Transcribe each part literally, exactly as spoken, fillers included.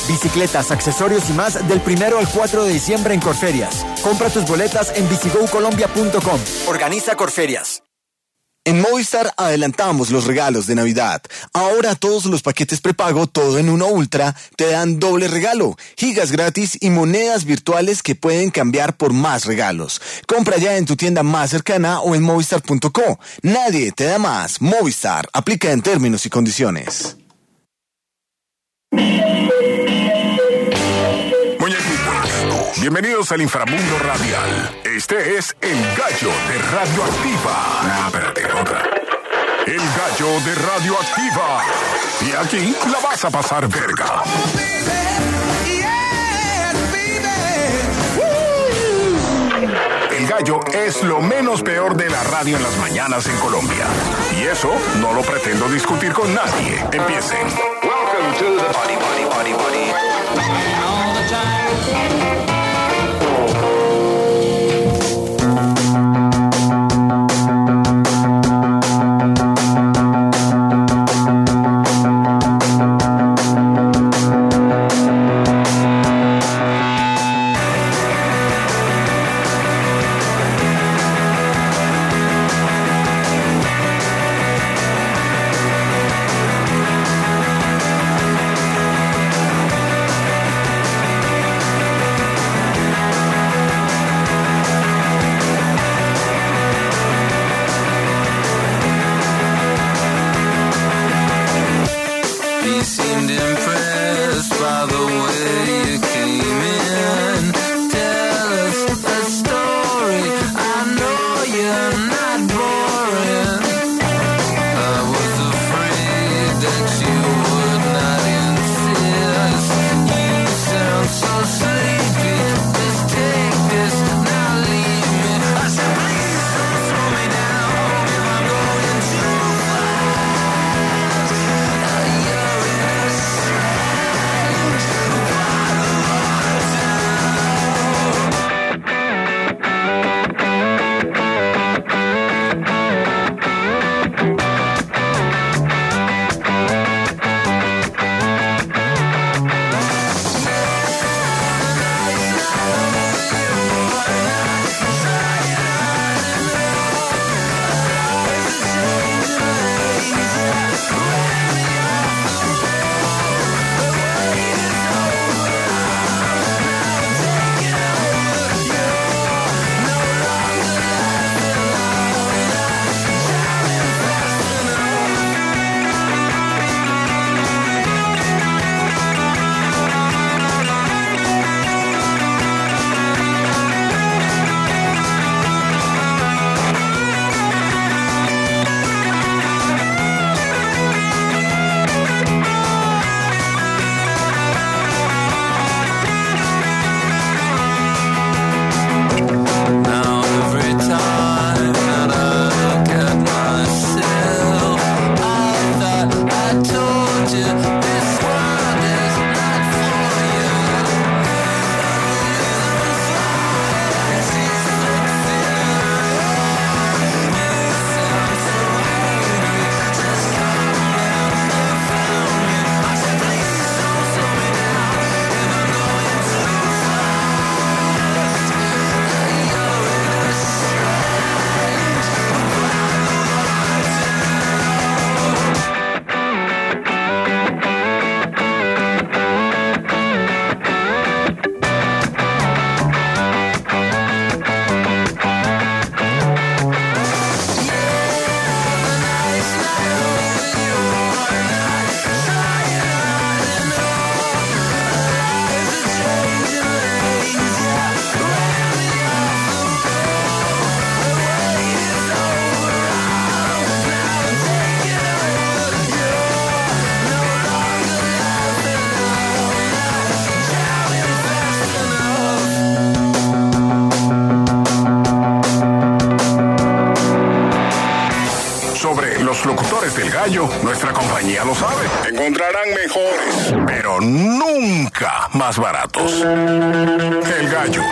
bicicletas, accesorios y más del primero al cuatro de diciembre en Corferias. Compra tus boletas en bicigo colombia punto com. Organiza Corferias. En Movistar adelantamos los regalos de Navidad. Ahora todos los paquetes prepago Todo en Uno Ultra te dan doble regalo, gigas gratis y monedas virtuales que pueden cambiar por más regalos. Compra ya en tu tienda más cercana o en movistar punto co. Nadie te da más. Movistar. Aplica en términos y condiciones. Bienvenidos al inframundo radial. Este es El Gallo de Radioactiva. Ah, espérate, otra. El Gallo de Radioactiva. Y aquí la vas a pasar verga. El Gallo es lo menos peor de la radio en las mañanas en Colombia. Y eso no lo pretendo discutir con nadie. Empiecen. Welcome to the party, party, party, party. All the time. El Gallo, nuestra compañía lo sabe. Encontrarán mejores, pero nunca más baratos. El Gallo.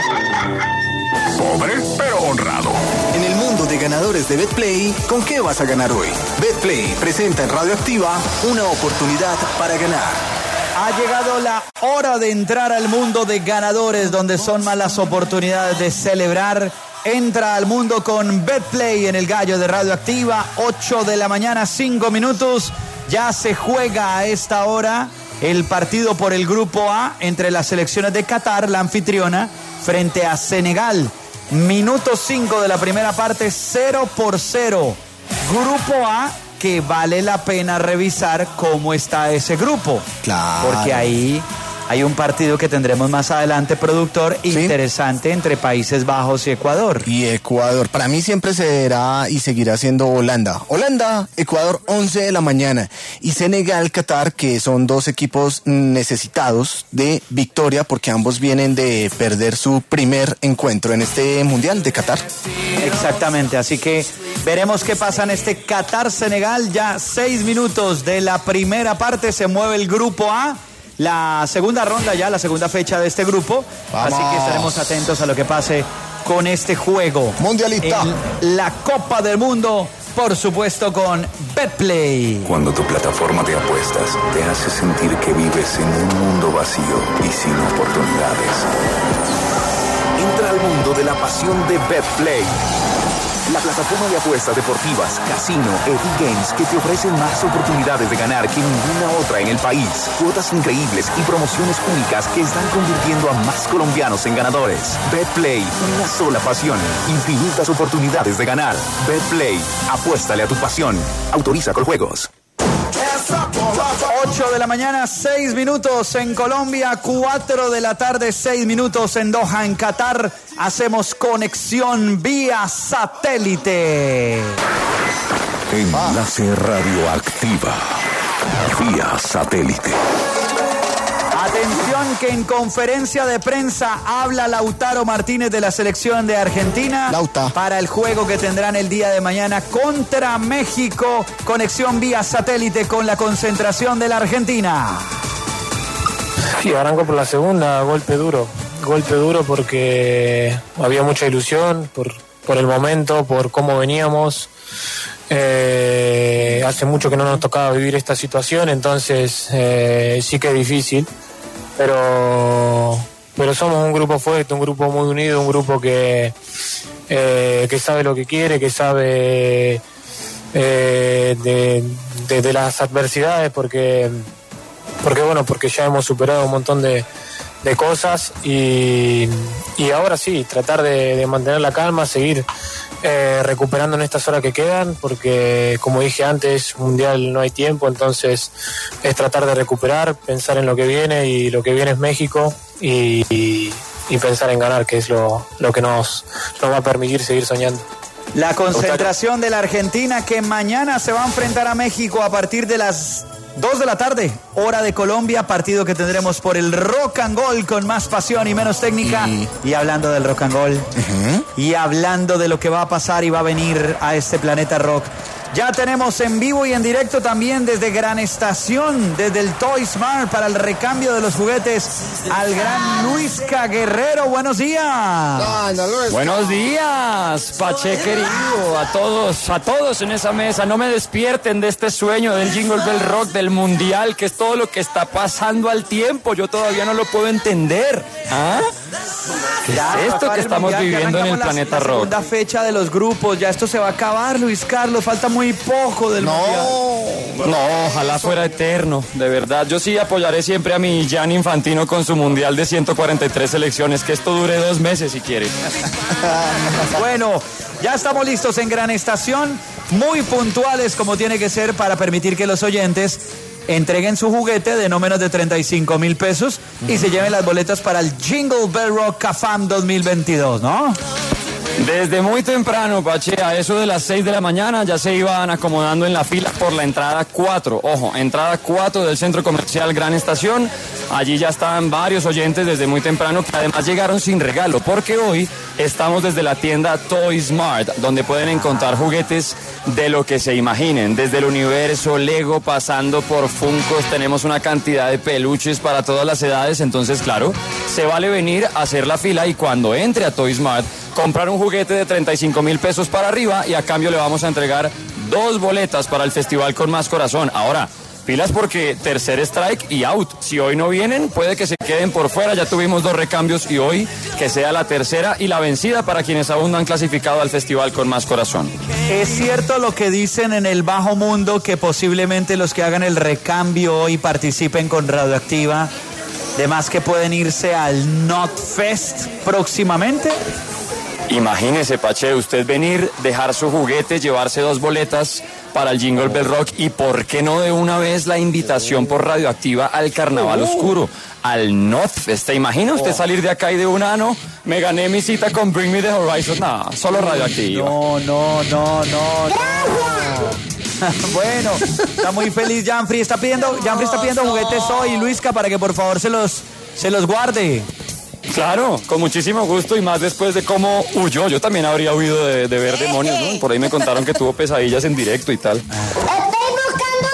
Pobre, pero honrado. En el mundo de ganadores de BetPlay, ¿con qué vas a ganar hoy? BetPlay presenta en Radioactiva una oportunidad para ganar. Ha llegado la hora de entrar al mundo de ganadores, donde son más las oportunidades de celebrar. Entra al mundo con Betplay en el Gallo de Radioactiva, ocho de la mañana, cinco minutos. Ya se juega a esta hora el partido por el Grupo A entre las selecciones de Qatar, la anfitriona, frente a Senegal. Minuto cinco de la primera parte, cero por cero. Grupo A, que vale la pena revisar cómo está ese grupo. Claro. Porque ahí hay un partido que tendremos más adelante, productor, ¿sí? Interesante entre Países Bajos y Ecuador. Y Ecuador, para mí siempre será y seguirá siendo Holanda. Holanda, Ecuador, once de la mañana. Y Senegal, Qatar, que son dos equipos necesitados de victoria porque ambos vienen de perder su primer encuentro en este Mundial de Qatar. Exactamente, así que veremos qué pasa en este Qatar-Senegal. Ya seis minutos de la primera parte, se mueve el Grupo A. La segunda ronda ya, la segunda fecha de este grupo. Vamos. Así que estaremos atentos a lo que pase con este juego. Mundialista. En la Copa del Mundo, por supuesto, con Betplay. Cuando tu plataforma de apuestas te hace sentir que vives en un mundo vacío y sin oportunidades. Entra al mundo de la pasión de Betplay. La plataforma de apuestas deportivas, casino, Epic Games, que te ofrece más oportunidades de ganar que ninguna otra en el país. Cuotas increíbles y promociones únicas que están convirtiendo a más colombianos en ganadores. Betplay, una sola pasión, infinitas oportunidades de ganar. Betplay, apuéstale a tu pasión. Autoriza con juegos. ocho de la mañana, seis minutos en Colombia, cuatro de la tarde, seis minutos en Doha, en Qatar. Hacemos conexión vía satélite. Enlace Radioactiva vía satélite. Atención que en conferencia de prensa habla Lautaro Martínez de la selección de Argentina. Lauta. Para el juego que tendrán el día de mañana contra México. Conexión vía satélite con la concentración de la Argentina. Sí, arranco por la segunda, golpe duro. Golpe duro porque había mucha ilusión por, por el momento, por cómo veníamos. Eh, hace mucho que no nos tocaba vivir esta situación, entonces eh, sí que es difícil. Pero, pero somos un grupo fuerte, un grupo muy unido, un grupo que, eh, que sabe lo que quiere, que sabe eh, de, de, de las adversidades, porque, porque bueno, porque ya hemos superado un montón de, de cosas y, y ahora sí, tratar de, de mantener la calma, seguir eh, recuperando en estas horas que quedan, porque como dije antes, mundial no hay tiempo, entonces es tratar de recuperar, pensar en lo que viene, y lo que viene es México, y, y, y pensar en ganar, que es lo, lo que nos, nos va a permitir seguir soñando. La concentración de la Argentina, que mañana se va a enfrentar a México a partir de las dos de la tarde, hora de Colombia, partido que tendremos por el Rock and Roll con más pasión y menos técnica. Y, y hablando del Rock and Roll, uh-huh. y hablando de lo que va a pasar y va a venir a este planeta rock, ya tenemos en vivo y en directo también desde Gran Estación, desde el Toy Smart, para el recambio de los juguetes, al gran Luisca Guerrero. Buenos días. Buenos días, Pache querido, a todos, a todos en esa mesa. No me despierten de este sueño del Jingle Bell Rock, del Mundial, que es todo lo que está pasando al tiempo. Yo todavía no lo puedo entender. ¿Ah? ¿Qué ya, es esto que estamos mundial, viviendo que en el planeta la, rock? La segunda fecha de los grupos, ya esto se va a acabar, Luis Carlos, falta muy poco del no, mundial. No, ojalá fuera eterno, de verdad. Yo sí apoyaré siempre a mi Gianni Infantino con su mundial de ciento cuarenta y tres selecciones, que esto dure dos meses si quiere. Bueno, ya estamos listos en Gran Estación, muy puntuales como tiene que ser, para permitir que los oyentes entreguen su juguete de no menos de treinta y cinco mil pesos y uh-huh. se lleven las boletas para el Jingle Bell Rock CAFAM dos mil veintidós, ¿no? Desde muy temprano, Pache, a eso de las seis de la mañana ya se iban acomodando en la fila por la entrada cuatro. Ojo, entrada cuatro del Centro Comercial Gran Estación. Allí ya estaban varios oyentes desde muy temprano, que además llegaron sin regalo, porque hoy estamos desde la tienda Toy Smart, donde pueden encontrar juguetes de lo que se imaginen, desde el universo, Lego, pasando por Funkos. Tenemos una cantidad de peluches para todas las edades, entonces claro, se vale venir a hacer la fila y cuando entre a Toy Smart, comprar un juguete de treinta y cinco mil pesos para arriba, y a cambio le vamos a entregar dos boletas para el festival con más corazón. Ahora, pilas porque tercer strike y out. Si hoy no vienen, puede que se queden por fuera. Ya tuvimos dos recambios y hoy que sea la tercera y la vencida para quienes aún no han clasificado al festival con más corazón. Es cierto lo que dicen en el bajo mundo, que posiblemente los que hagan el recambio hoy participen con Radioactiva, además que pueden irse al Notfest próximamente. Imagínese, Pache, usted venir, dejar su juguete, llevarse dos boletas para el Jingle Bell Rock y por qué no de una vez la invitación por Radioactiva al Carnaval Oscuro, al Notfest. ¿Te imagina usted salir de acá y de una, no? Me gané mi cita con Bring Me the Horizon. No, solo Radioactiva. No, no, no, no, no. Bueno, está muy feliz Janfrey. Está pidiendo, Janfrey está pidiendo juguetes hoy, Luisca, para que por favor se los, se los guarde. Claro, con muchísimo gusto y más después de cómo huyó. Yo también habría huido de, de ver demonios, ¿no? Por ahí me contaron que tuvo pesadillas en directo y tal. Estoy buscando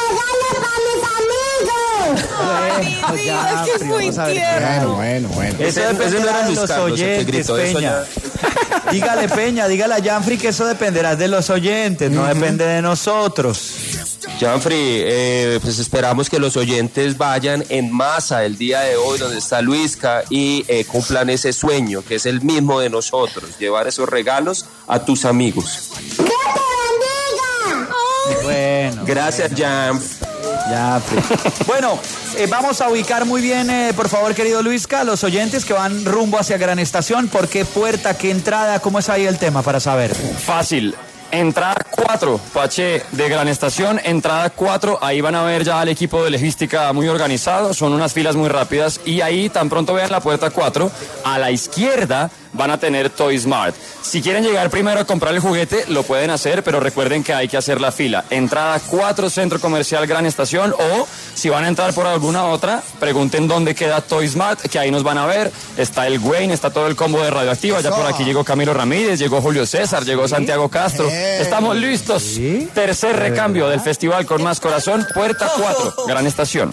unos regalos para mis amigos. Bueno, ya, es que es muy tierno. Bueno, bueno, bueno. Eso dependerá de los oyentes, Peña. Dígale, Peña, dígale a Janfrey que eso dependerá de los oyentes, no depende de nosotros. Janfrey, eh, pues esperamos que los oyentes vayan en masa el día de hoy donde está Luisca y eh, cumplan ese sueño que es el mismo de nosotros, llevar esos regalos a tus amigos. ¡Que te bendiga! Bueno. Gracias, Jan. Janfrey. Bueno, eh, vamos a ubicar muy bien, eh, por favor, querido Luisca, los oyentes que van rumbo hacia Gran Estación. ¿Por qué puerta, qué entrada? ¿Cómo es ahí el tema para saber? Fácil. Entrada cuatro, Pache, de Gran Estación, entrada cuatro, ahí van a ver ya al equipo de logística muy organizado, son unas filas muy rápidas y ahí tan pronto vean la puerta cuatro, a la izquierda van a tener Toy Smart. Si quieren llegar primero a comprar el juguete, lo pueden hacer, pero recuerden que hay que hacer la fila. Entrada cuatro, Centro Comercial Gran Estación, o si van a entrar por alguna otra, pregunten dónde queda Toy Smart, que ahí nos van a ver. Está el Wayne, está todo el combo de Radioactiva, ya por aquí llegó Camilo Ramírez, llegó Julio César, llegó Santiago Castro. Estamos listos. ¿Sí? Tercer recambio del festival con más corazón, puerta cuatro, Gran Estación.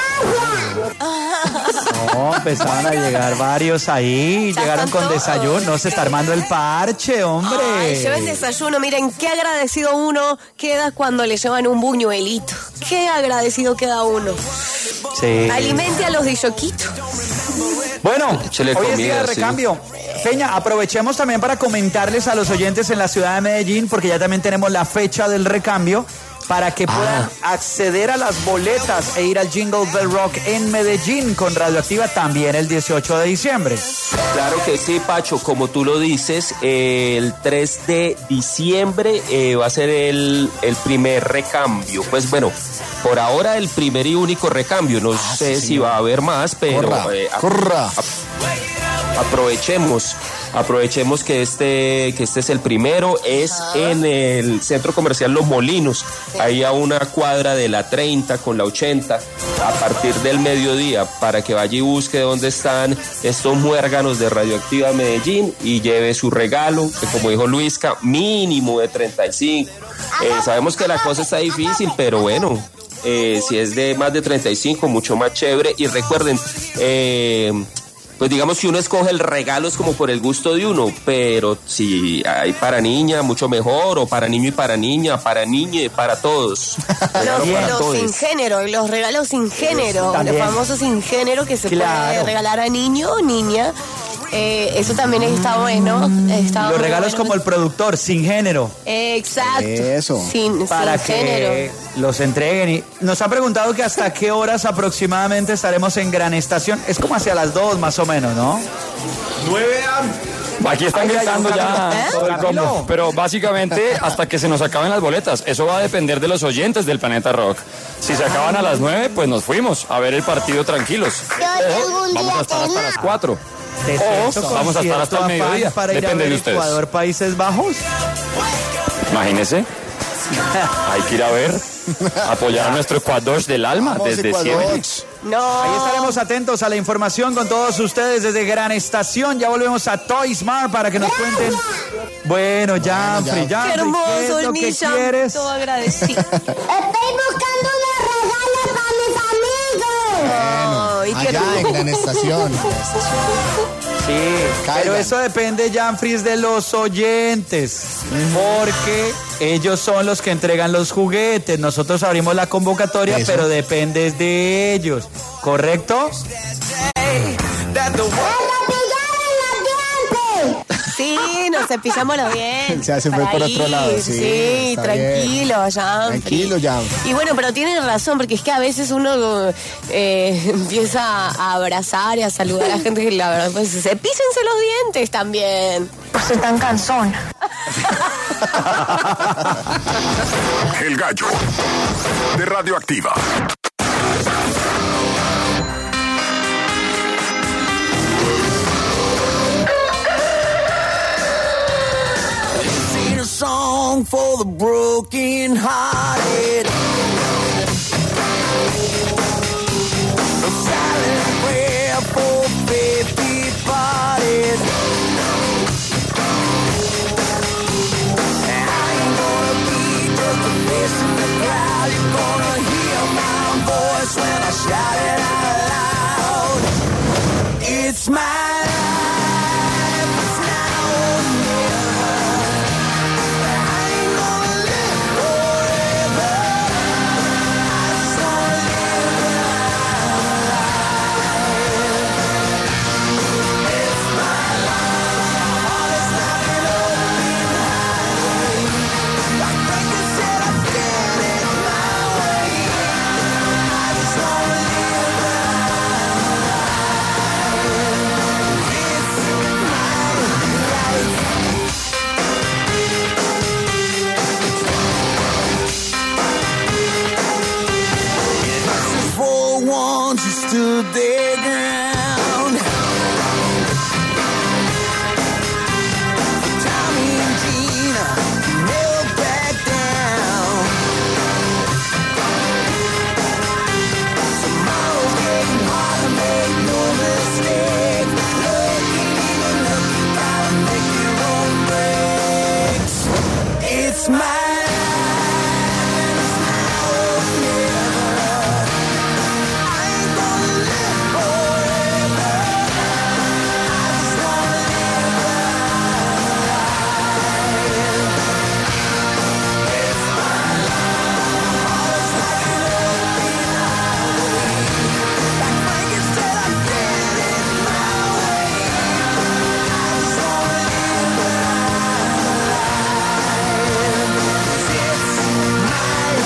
No, empezaron a llegar varios ahí, Ya llegaron están con todos. desayuno, no, se está armando el parche, hombre. Ay, lleven desayuno, miren qué agradecido uno queda cuando le llevan un buñuelito. Qué agradecido queda uno. Sí. Alimente a los dishoquitos. Bueno, Échale hoy es día de comida, sí. recambio. Peña, aprovechemos también para comentarles a los oyentes en la ciudad de Medellín, porque ya también tenemos la fecha del recambio, para que puedan acceder a las boletas e ir al Jingle Bell Rock en Medellín con Radioactiva también el dieciocho de diciembre. Claro que sí, Pacho, como tú lo dices, eh, el tres de diciembre eh, va a ser el, el primer recambio. Pues bueno, por ahora el primer y único recambio. No Ah, sé sí, si señor. va a haber más, pero Corra, eh, a- corra. a- aprovechemos. Aprovechemos que este, que este es el primero, es en el Centro Comercial Los Molinos, ahí a una cuadra de la treinta con la ochenta, a partir del mediodía, para que vaya y busque dónde están estos muérganos de Radioactiva Medellín y lleve su regalo, que como dijo Luisca, mínimo de treinta y cinco. Eh, sabemos que la cosa está difícil, pero bueno, eh, si es de más de treinta y cinco, mucho más chévere. Y recuerden, eh, pues digamos que uno escoge el regalo es como por el gusto de uno, pero si hay para niña, mucho mejor, o para niño y para niña, para niño y para todos. Regalo Los, para los todos. sin género, los regalos sin género, También. los famosos sin género que se Claro. puede regalar a niño o niña. Eh, eso también está bueno. Está Los muy regalos bueno. como el productor, sin género, Exacto. Eso. Sin, para sin que género. los entreguen. Y nos han preguntado que hasta qué horas aproximadamente estaremos en Gran Estación. Es como hacia las dos más o menos, ¿no? Aquí están Ay, ay, gritando ay, ya ¿eh? todo el Camilo. combo, pero básicamente hasta que se nos acaben las boletas. Eso va a depender de los oyentes del Planeta Rock. Si se acaban a las nueve, pues nos fuimos a ver el partido tranquilos. tengo un O vamos día a estar hasta que las cuatro. Descenso, O vamos a estar hasta el concierto, mediodía. afán para ir a Depende ver de ustedes. Ecuador, Países Bajos. Imagínese. Hay que ir a ver, apoyar a nuestro Ecuador del alma Vamos, desde Ecuador. siempre. No. Ahí estaremos atentos a la información con todos ustedes desde Gran Estación. Ya volvemos a Toy Smart para que nos cuenten. Bueno, Janfrey, Qué Janfrey, ¿qué hermoso es el lo que Millán, quieres? todo agradecido. Estoy buscando unos regalos para mis amigos. Ay, cualquier Allá en Gran Estación. Sí, Caigan. pero eso depende, Janfris, de los oyentes, porque ellos son los que entregan los juguetes. Nosotros abrimos la convocatoria, Eso. pero depende de ellos, ¿correcto? Sí, nos cepillamos los dientes. Ya se fue para por otro ir, lado, sí, Sí, está tranquilo, bien. Janfri. Tranquilo, Janfri. Y bueno, pero tienen razón, porque es que a veces uno eh, empieza a abrazar y a saludar a la gente que la verdad, pues cepíllense los dientes también. Estoy tan cansón. El Gallo de Radioactiva. Sing a song for the broken hearted. A silent prayer for faith departed. I ain't gonna be just a face in the crowd. You're gonna hear my voice when I shout it out loud. It's my life, it's now or never. I ain't gonna live forever. I just wanna live my life. It's my life. My heart is not an open highway. Like Franklin said, I did it my way. I just wanna live my life. It's my life. This is for ones who stood their ground. For Tommy and Gina, who never back down. Tomorrow's getting harder, make no mistake. Lucky, lucky, gotta make your own breaks. It's my life, it's now or never. I ain't gonna live forever. I just wanna live my life. It's my life. My heart is like an open highway. Like Franklin said, I did it my way. I just wanna live my life. It's my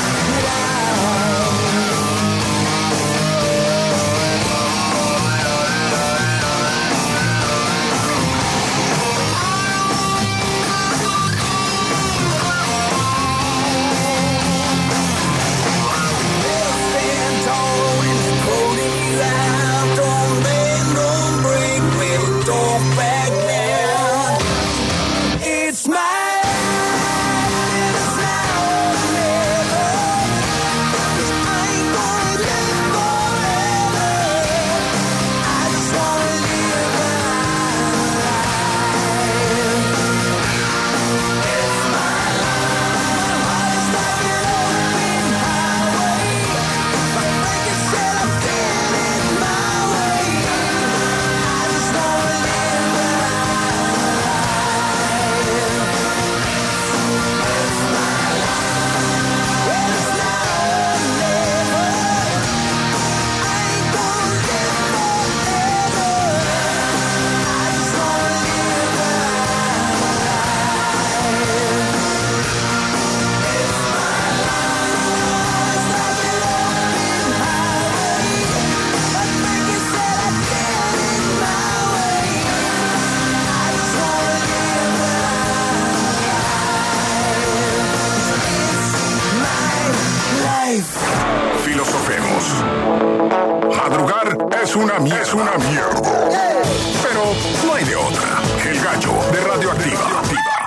stand tall when it's holding you out. Don't bend, don't break, baby, don't back down. It's my life, it's now or never. 'Cause I ain't gonna live forever. I just wanna live my life. It's my life. My heart is like an open highway. Like Franklin said, I did it my way. I just wanna live my life. It's my life. It's now or never. I ain't gonna live forever. I just wanna live my Filosofemos. Madrugar es una mierda. Es una mierda. Pero no hay de otra. El Gallo de Radioactiva.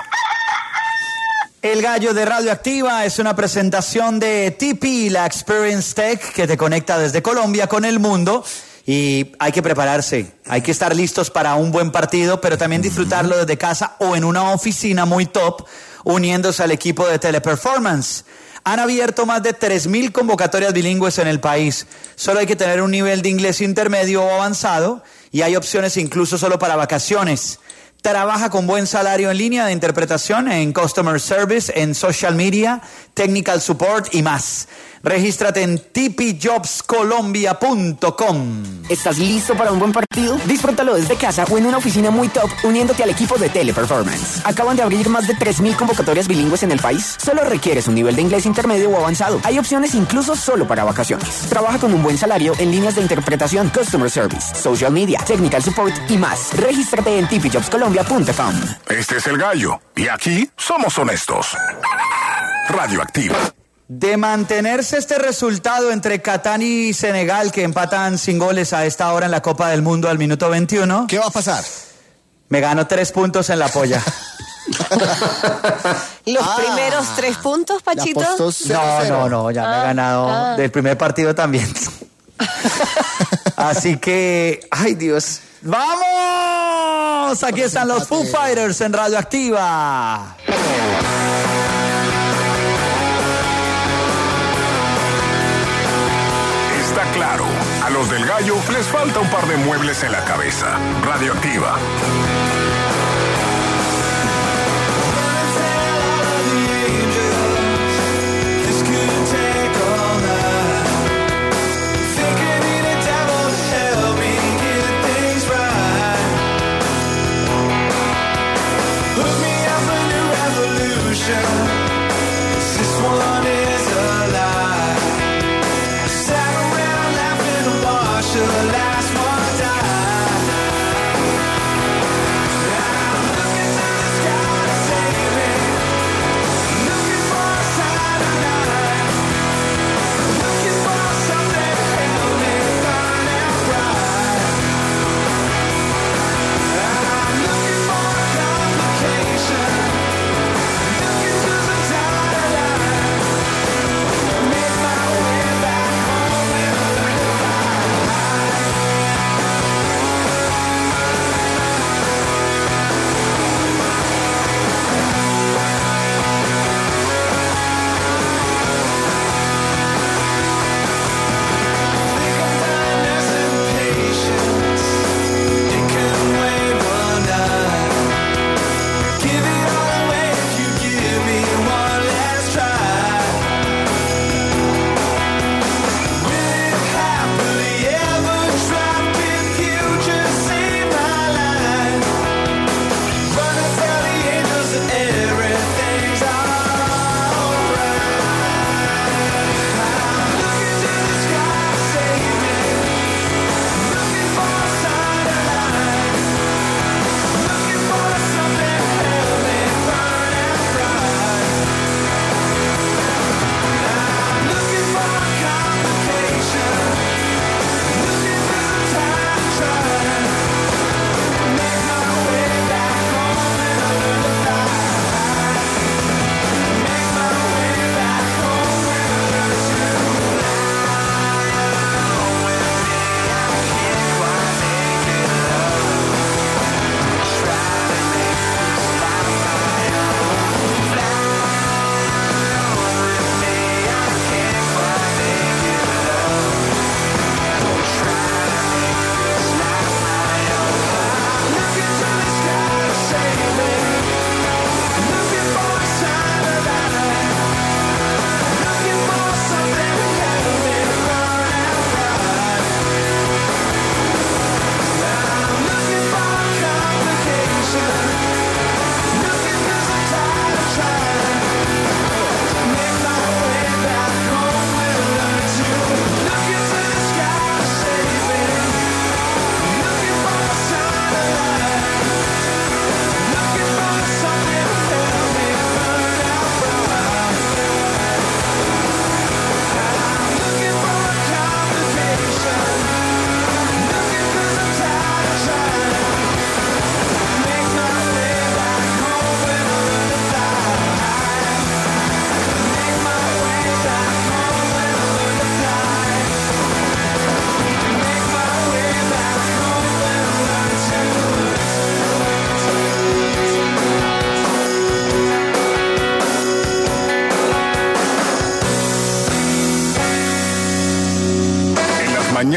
El Gallo de Radioactiva es una presentación de T P, la Experience Tech, que te conecta desde Colombia con el mundo. Y hay que prepararse, hay que estar listos para un buen partido, pero también disfrutarlo desde casa o en una oficina muy top, uniéndose al equipo de Teleperformance. han abierto más de tres mil convocatorias bilingües en el país. Solo hay que tener un nivel de inglés intermedio o avanzado y hay opciones incluso solo para vacaciones. Trabaja con buen salario en línea de interpretación, en customer service, en social media, technical support y más. Regístrate en t p jobs colombia punto com. ¿Estás listo para un buen partido? Disfrútalo desde casa o en una oficina muy top uniéndote al equipo de Teleperformance. Acaban de abrir más de tres mil convocatorias bilingües en el país. Solo requieres un nivel de inglés intermedio o avanzado. Hay opciones incluso solo para vacaciones. Trabaja con un buen salario en líneas de interpretación, customer service, social media, technical support y más. Regístrate en t p jobs colombia punto com. Este es El Gallo, y aquí somos honestos. Radioactiva. De mantenerse este resultado entre Catán y Senegal, que empatan sin goles a esta hora en la Copa del Mundo al minuto veintiuno. ¿Qué va a pasar? Me gano tres puntos en la polla. Los Ah. primeros tres puntos, Pachito. La apostó cero No, cero. no, no, ya me he Ah, ganado ah. del primer partido también. Así que, ay Dios. ¡Vamos! Aquí están los Foo Fighters en Radioactiva. Está claro, a los del Gallo les falta un par de muebles en la cabeza. Radioactiva. The last one died.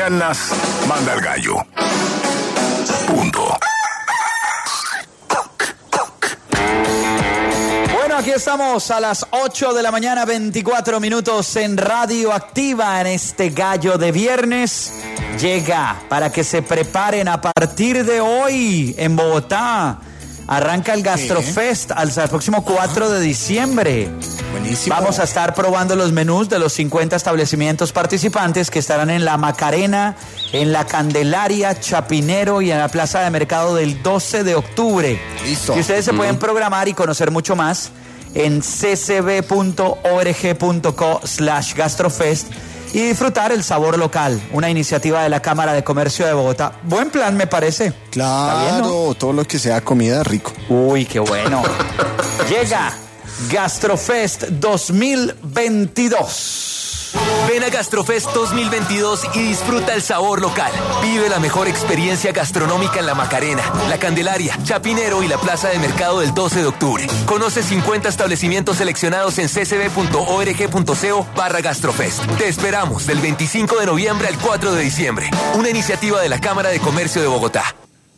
mañanas manda el gallo. Punto. Bueno, aquí estamos a las ocho de la mañana, veinticuatro minutos en Radio Activa en este gallo de viernes. Llega para que se preparen a partir de hoy en Bogotá. Arranca el Gastrofest hasta el próximo cuatro de diciembre. Buenísimo. Vamos a estar probando los menús de los cincuenta establecimientos participantes que estarán en la Macarena, en la Candelaria, Chapinero y en la Plaza de Mercado del doce de octubre. Listo. Y ustedes se pueden programar y conocer mucho más en ccb punto org punto co slash gastrofest y disfrutar el sabor local, una iniciativa de la Cámara de Comercio de Bogotá. Buen plan, me parece. Claro, ¿Está bien, no? todo lo que sea comida rico. Uy, qué bueno. Llega Gastrofest dos mil veintidós. Ven a Gastrofest dos mil veintidós y disfruta el sabor local. Vive la mejor experiencia gastronómica en la Macarena, la Candelaria, Chapinero y la Plaza de Mercado del doce de octubre. Conoce cincuenta establecimientos seleccionados en ccb punto org punto co barra Gastrofest. Te esperamos del veinticinco de noviembre al cuatro de diciembre. Una iniciativa de la Cámara de Comercio de Bogotá.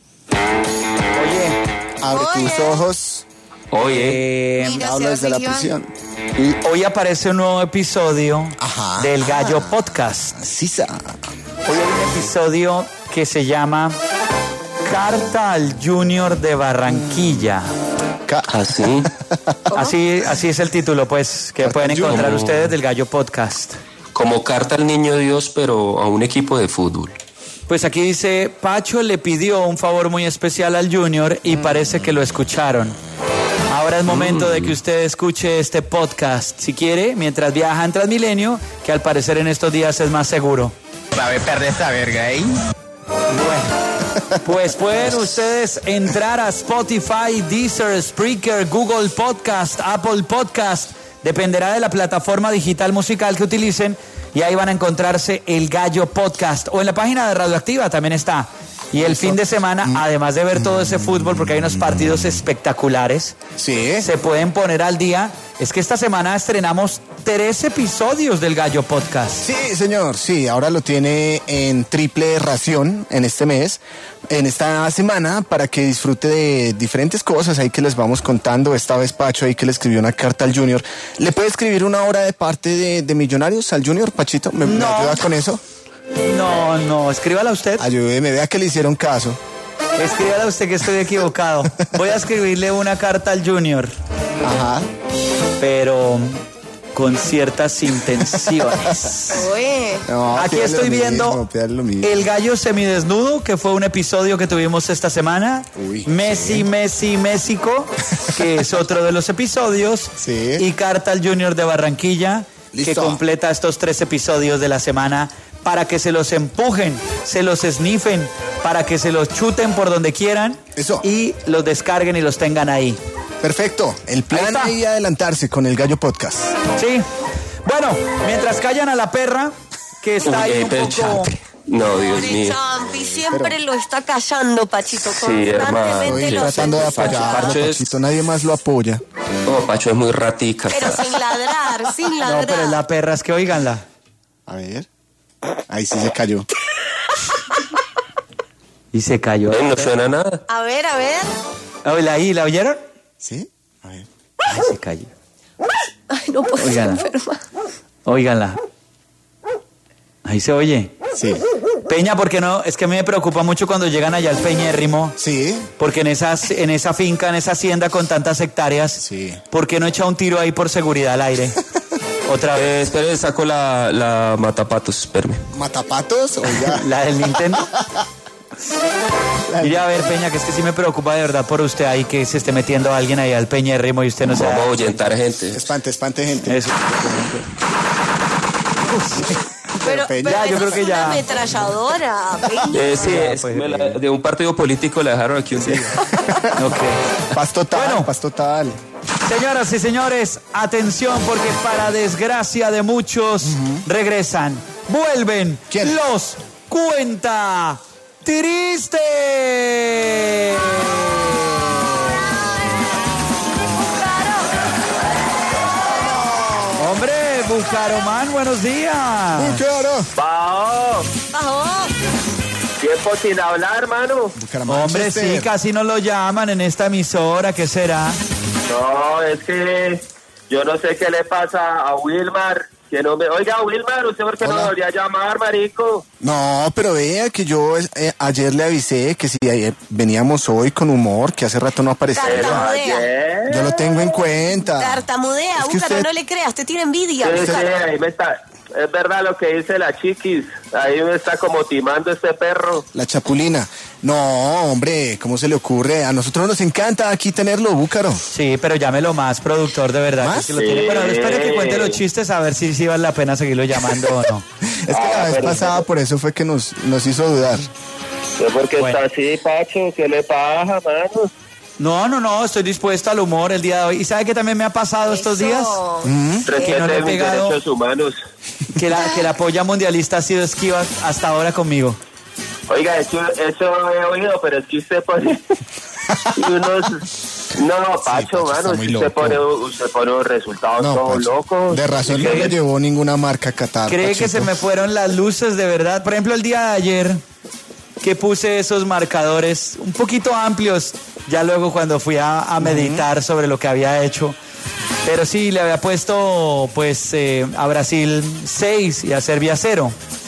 Oye, abre Oye. tus ojos. Oye, Mira, Hablo desde la Sebastián. prisión. y hoy aparece un nuevo episodio Ajá. del Gallo Podcast. Sí, sa. Hoy hay un episodio que se llama Carta al Junior de Barranquilla. Ca- Así. Así, así es el título, pues, que Carta pueden al Junior. encontrar ustedes del Gallo Podcast. Como carta al niño Dios, pero a un equipo de fútbol. Pues aquí dice, Pacho le pidió un favor muy especial al Junior y parece que lo escucharon. Ahora es momento de que usted escuche este podcast, si quiere, mientras viaja en Transmilenio, que al parecer en estos días es más seguro. Va a perder esta verga ahí. Bueno, pues pueden ustedes entrar a Spotify, Deezer, Spreaker, Google Podcast, Apple Podcast, dependerá de la plataforma digital musical que utilicen, y ahí van a encontrarse el Gallo Podcast, o en la página de Radioactiva también está. Y el fin de semana, además de ver todo ese fútbol, porque hay unos partidos espectaculares, Sí. se pueden poner al día. Es que esta semana estrenamos tres episodios del Gallo Podcast. Sí, señor, sí, ahora lo tiene en triple ración en este mes, en esta semana, para que disfrute de diferentes cosas ahí que les vamos contando. Esta vez Pacho ahí que le escribió una carta al Junior. ¿Le puede escribir una hora de parte de, de Millonarios al Junior, Pachito? ¿Me, me No. ayuda con eso? No, no, escríbala usted. Ayúdeme, vea que le hicieron caso. Escríbala usted que estoy equivocado. Voy a escribirle una carta al Junior, Ajá. pero con ciertas intenciones. Oye. No, Aquí pídale estoy lo viendo mismo, pídale lo mismo. El Gallo Semidesnudo, que fue un episodio que tuvimos esta semana. Uy, Messi, sí. Messi, México, que es otro de los episodios. Sí. Y Carta al Junior de Barranquilla, que Listo. completa estos tres episodios de la semana para que se los empujen, se los sniffen, para que se los chuten por donde quieran. Eso. Y los descarguen y los tengan ahí. Perfecto, el Ahí plan está. ahí adelantarse con el Gallo Podcast. Sí. Bueno, mientras callan a la perra, que está ahí Uy, un pero poco... Champi. No, Dios Pobre mío. Champi, siempre lo está callando, Pachito. Sí, hermano. Constantemente Estoy lo tratando de está apoyarlo, Pacho es- Pachito, nadie más lo apoya. No, Pacho es muy ratica. Pero sin ladrar, sin ladrar. No, pero es la perra, es que oíganla. A ver. Ahí sí se cayó. Y se cayó. Ay, no suena nada. A ver, a ver. ¿La, ahí, ¿la oyeron? ¿Sí? A ver. Ay, se cayó. Ay, no puedo estar Oigan. enferma. Óiganla. Ahí se oye. Sí. Peña, ¿por qué no? Es que a mí me preocupa mucho cuando llegan allá al Peñérrimo. Sí. Porque en, esas, en esa finca, en esa hacienda con tantas hectáreas, Sí. ¿por qué no echa un tiro ahí por seguridad al aire? Otra vez. Eh, espere, saco la, la matapatos, espérame. ¿Matapatos? Oiga. La del Nintendo. Mire a ver, Peña, que es que sí me preocupa de verdad por usted ahí, que se esté metiendo a alguien ahí al Peñérrimo y usted no se Vamos a da. ahuyentar gente. Espante, espante, gente. Eso. Pero, Peña. pero Ya, yo eso creo es que una ya. ametralladora, Peña. Eh, sí, Ya, es- pues, me la- de un partido político la dejaron aquí un día. Ok. Paz total, Bueno. paz total. Señoras y señores, atención porque para desgracia de muchos regresan, vuelven ¿Quién? los Cuenta Tristes. Hombre, Bucaramán, buenos días. Bucaro. Bajo. Bajo. Tiempo sin hablar, hermano. Hombre, sí, casi no lo llaman en esta emisora, ¿qué será? No, es que yo no sé qué le pasa a Wilmar. Que no me... Oiga, Wilmar, ¿usted por qué no me volvió a llamar, marico? No, pero vea que yo eh, ayer le avisé que si eh, veníamos hoy con humor, que hace rato no aparecía. Tartamudea. Yo lo tengo en cuenta. Tartamudea, Es que Búcaro, usted- no le creas, te tiene envidia. Sí, sí, Búcaro. ahí me está... Es verdad lo que dice la chiquis. Ahí me está como timando este perro. La chapulina. No, hombre, ¿cómo se le ocurre? A nosotros nos encanta aquí tenerlo, Búcaro. Sí, pero llámelo más, productor, de verdad. ¿Más? Que sí lo tiene. Sí. Bueno, espere que cuente los chistes a ver si, si vale la pena seguirlo llamando o no. Es que Ah, la vez pero- pasada por eso fue que nos, nos hizo dudar. ¿Por qué Bueno. está así, Pacho? ¿Qué le pasa, mano? No, no, no, estoy dispuesto al humor el día de hoy. ¿Y sabe qué también me ha pasado estos Eso. días? Respete no le he mis pegado. derechos humanos. Que la, que la polla mundialista ha sido esquiva hasta ahora conmigo. Oiga, eso, eso he oído, pero es que usted pone... y unos... No, Pacho, Pacho mano, está es muy que usted loco. pone, usted pone unos resultados No, todos Pacho, locos. de razón no ¿Qué? le llevó ninguna marca a Qatar. ¿Cree que Pachito. se me fueron las luces de verdad? Por ejemplo, el día de ayer que puse esos marcadores un poquito amplios, ya luego cuando fui a, a meditar sobre lo que había hecho. Pero sí, le había puesto pues eh, a Brasil seis y a Serbia cero.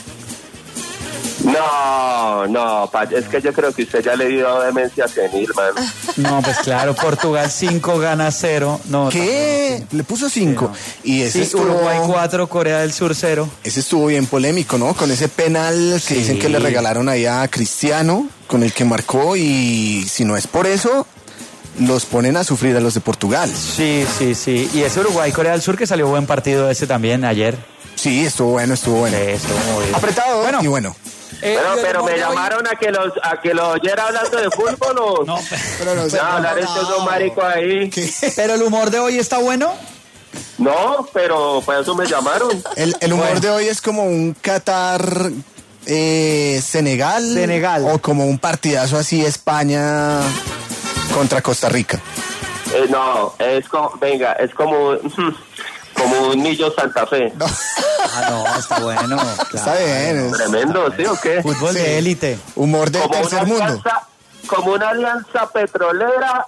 No, no, Pacho, es que yo creo que usted ya le dio demencia senil, man. No, pues claro, Portugal cinco gana cero. No, ¿Qué? Le puso cinco. Y ese Sí, estuvo... Uruguay cuatro, Corea del Sur cero. Ese estuvo bien polémico, ¿no? Con ese penal que Sí. dicen que le regalaron ahí a Cristiano, con el que marcó, y si no es por eso, los ponen a sufrir a los de Portugal. Sí, sí, sí. Y ese Uruguay, Corea del Sur, que salió buen partido ese también ayer. Sí, estuvo bueno, estuvo bueno. Sí, estuvo muy bien. Apretado Bueno. y bueno. Eh, Pero, y el pero humor me de hoy- llamaron a que los a que lo oyera hablando de fútbol o No, Pero no, no, hablar estos dos maricos ahí. ¿Qué? pero el humor de hoy está bueno. No, pero por eso me llamaron. El, el humor Bueno. de hoy es como un Qatar eh, Senegal. Senegal. O como un partidazo así España contra Costa Rica. Eh, no, es como, venga, es como como un Millo Santa Fe. No, Ah, no, está bueno. está bien. es Tremendo, ¿sí o qué? Fútbol Sí. de élite. humor del Como una tercer mundo. alianza, como una alianza petrolera.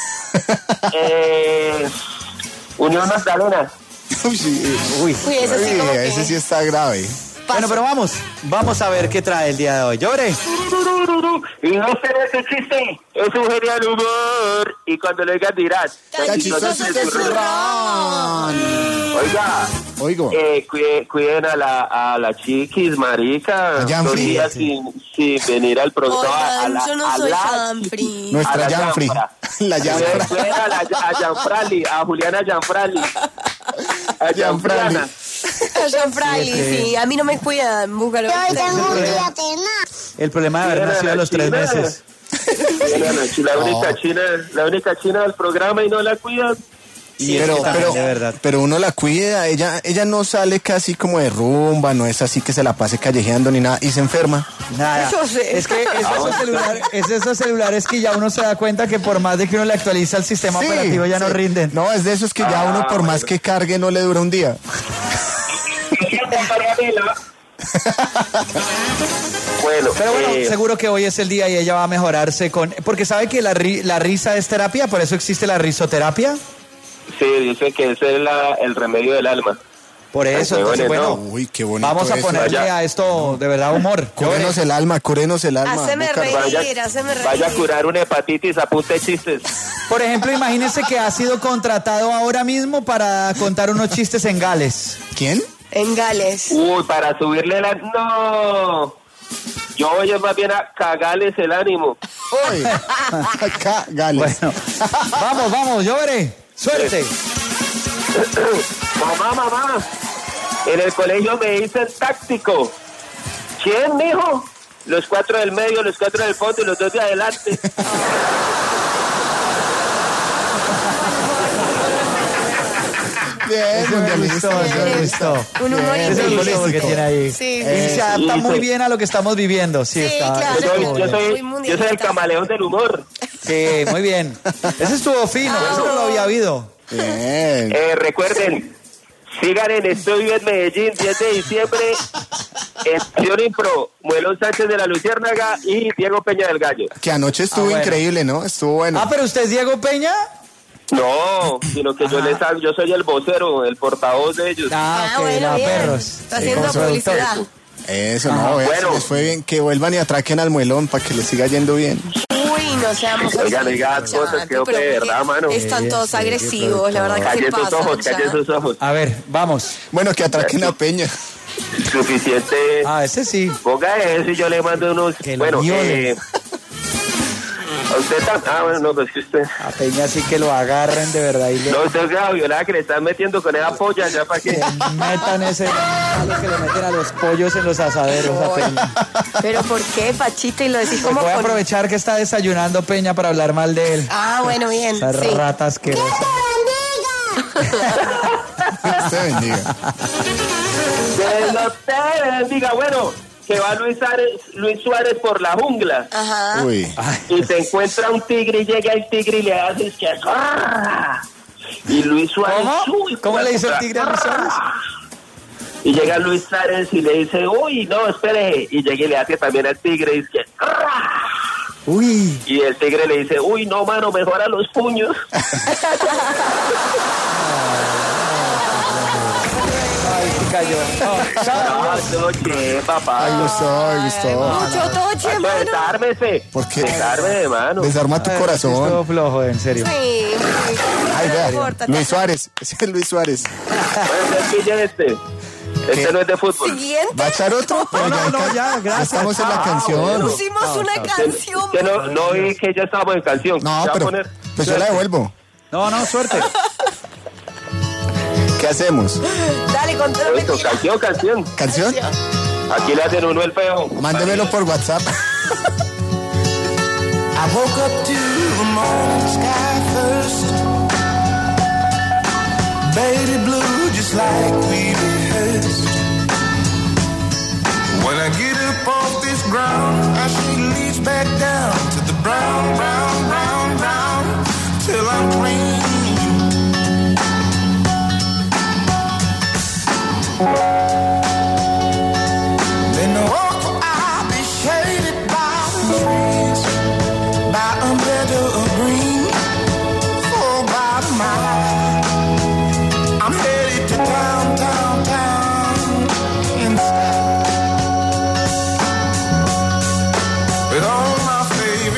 eh, Unión Magdalena. Uy, sí. Uy. Uy, ese sí Uy, como que... ese sí está grave. Bueno, pero vamos, vamos a ver qué trae el día de hoy. Llore. Y no sé ese chiste, es un genial humor. Y cuando lo oigan dirán, Tan chistoso chistoso este este zurrón. oiga, Oigo. eh, cuide- cuiden a la, a la chiquis, marica. A Janfrey. Dos días sin, sin venir al programa. a Oigan, la- yo no a soy la- Janfrey. Nuestra a la Janfrey. Janfra. La Cuiden, Janfra. cuiden a, la, a Janfrali, a Juliana Janfrali. A Janfrana. Janfrey, sí. A mí no me cuidan, Búcaro. El problema de haber Cuiden a nacido a la los tres china. meses. Cuiden a la chi- La única china, la única china del programa y no la cuidan. Y es pero, que también, pero, de verdad. pero uno la cuida, ella, ella no sale casi como de rumba, no es así que se la pase callejeando ni nada, y se enferma. Nada. Yo sé. Es que es esos, celular- es esos celulares que ya uno se da cuenta que por más de que uno le actualiza el sistema Sí, operativo ya no sí. rinden. No, es de esos que ya Ah, uno por más bueno. que cargue no le dura un día. Bueno, Pero bueno, eh, seguro que hoy es el día y ella va a mejorarse con... Porque sabe que la, ri- la risa es terapia, por eso existe la risoterapia. sí, dice que ese es la, el remedio del alma. Por eso, Ay, qué entonces, bueno, bueno, Uy, qué bonito vamos a eso. ponerle Vaya. a esto de verdad humor. Cúrenos el alma, cúrenos el alma. Haceme Búcaro. reír, Vaya, haceme reír. vaya a curar una hepatitis, apunte chistes. Por ejemplo, imagínese que ha sido contratado ahora mismo para contar unos chistes en Gales. ¿Quién? En Gales. Uy, para subirle la... No. Yo voy a más bien a cagarles el ánimo. Uy, acá, Gales. Bueno, vamos, vamos, llore. Suerte. Mamá, mamá. En el colegio me dicen táctico. ¿Quién, mijo? Los cuatro del medio, los cuatro del fondo y los dos de adelante. Bien, Eso me gustó, mundialista. eso me gustó. Un humor Ese es el increíble. gustó que tiene ahí. Sí, Y sí. se adapta Sí, muy sí. bien a lo que estamos viviendo. Sí, Sí, está. claro. Yo soy, yo Muy soy, yo soy el mundialista. camaleón del humor. Sí, muy bien. Ese estuvo fino, eso no lo había habido. Bien. Eh, recuerden, Sigan en Estudio en Medellín, diez de diciembre, en Acción Impro, Muelón Sánchez de la Luciérnaga y Diego Peña del Gallo. Que anoche estuvo Ah, bueno. increíble, ¿no? Estuvo bueno. Ah, pero usted es Diego Peña. No, sino que yo les hago, yo soy el vocero, el portavoz de ellos. Ah, Ah, ok, bueno, la bien. perros. Está haciendo Como productor. publicidad. Eso, Ajá. no, vea, Bueno. si les fue bien. Que vuelvan y atraquen al muelón para que les siga yendo bien. Uy, no seamos así. Oigan, oigan, cosas, creo que Pero de ¿por qué verdad, mano. Están todos Sí, agresivos, la verdad que Calle se sus pasan ojos, ya. calle sus ojos. A ver, vamos. Bueno, que atraquen a Peña. Suficiente. Ah, ese sí. Ponga eso y yo le mando unos. Que lo Bueno, violen. eh. A usted tam- Ah, bueno, no, pues que usted. A Peña sí que lo agarren de verdad y le No, usted es la violada que le están metiendo con esa polla, ya para qué. metan ese palo que le meten a los pollos en los asaderos a Peña. Pero ¿por qué, Pachito? Y lo decís como Voy a con... aprovechar que está desayunando Peña para hablar mal de él. Ah, bueno, bien. Esa Sí. rata asquerosa. Usted bendiga. Que Dios te bendiga. Bueno, que va Luis Suárez, Luis Suárez por la jungla. Ajá. Uy. Y se encuentra un tigre y llega el tigre y le hace es que ¡ah! Y Luis Suárez ¿Cómo? sube, ¿Cómo le dice el tigre a Luis Suárez? Y llega Luis Suárez y le dice, uy, no, espere. Y llega y le hace también al tigre y es que ¡ah! Uy. Y el tigre le dice, uy, no, mano, mejora los puños. Ay, sí cayó. No, no, che, papá. Ay, gustó, ay, gustó. Mucho toche, Macho, mano. desármese. ¿Por qué? Desarme, mano. Desarma tu Ay, corazón. estuvo flojo, en serio. Sí. Ay, No vea. importa. Luis Suárez. Ese es Luis Suárez. Bueno, entonces pille este. Este ¿Qué? no es de fútbol. Siguiente. ¿Va a echar otro? Pero No, no, ca- ya, gracias. Estamos en la canción. Pusimos una canción. Que no, no vi que ya estábamos en canción. No, ¿Se va a pero poner? pues yo la devuelvo. No, no, suerte. ¿Qué hacemos? Dale, contame. Listo, canción, canción. ¿Canción? Aquí le hacen uno el feo. Mándemelo por WhatsApp. I woke up to the morning sky first. Baby blue, just like we rehearsed. When I get up off this ground, I shake leaves back down to the brown, brown, brown, brown, till I'm clean. Then the walk I'll be shaded by the trees, by a meadow of green, oh, by the mile. I'm headed to town, town, town, inside, with all my favorite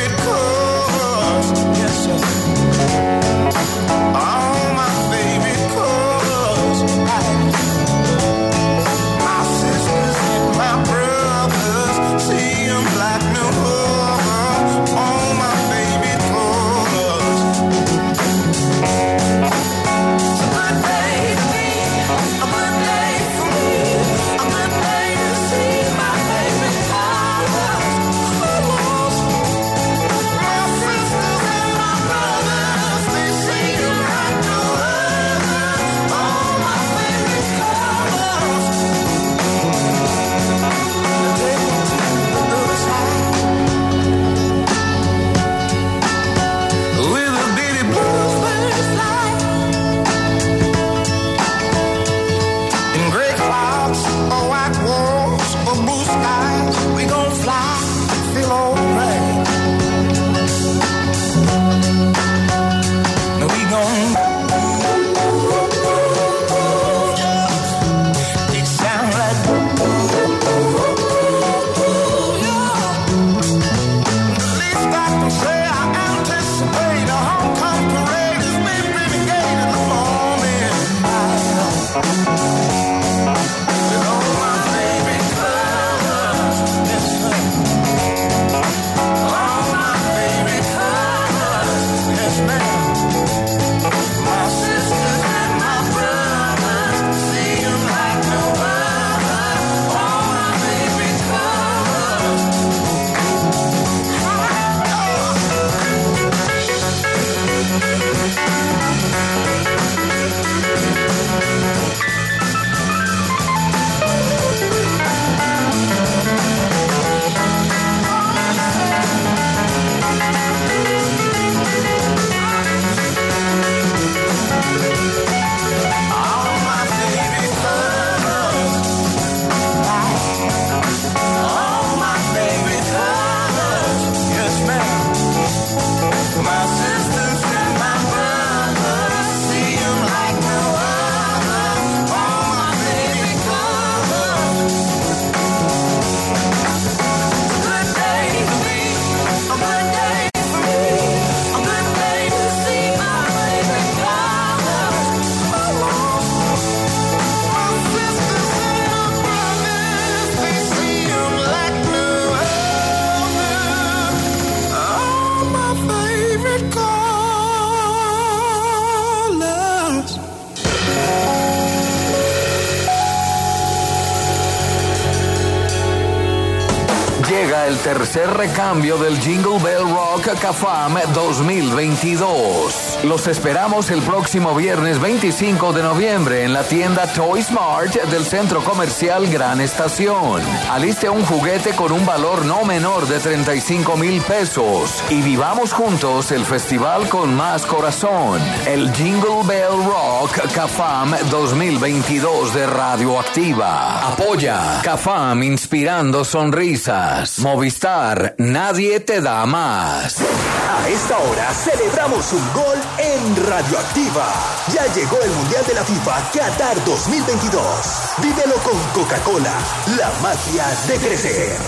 llega el tercer recambio del Jingle Bell Rock CAFAM dos mil veintidós. Los esperamos el próximo viernes veinticinco de noviembre en la tienda Toy Smart del Centro Comercial Gran Estación. Aliste un juguete con un valor no menor de treinta y cinco mil pesos y vivamos juntos el festival con más corazón. El Jingle Bell Rock CAFAM dos mil veintidós de Radioactiva. Apoya CAFAM, inspirando sonrisas. Movistar, nadie te da más. A esta hora celebramos un gol en Radioactiva. Ya llegó el Mundial de la FIFA Qatar dos mil veintidós. Vívelo con Coca-Cola, la magia de crecer.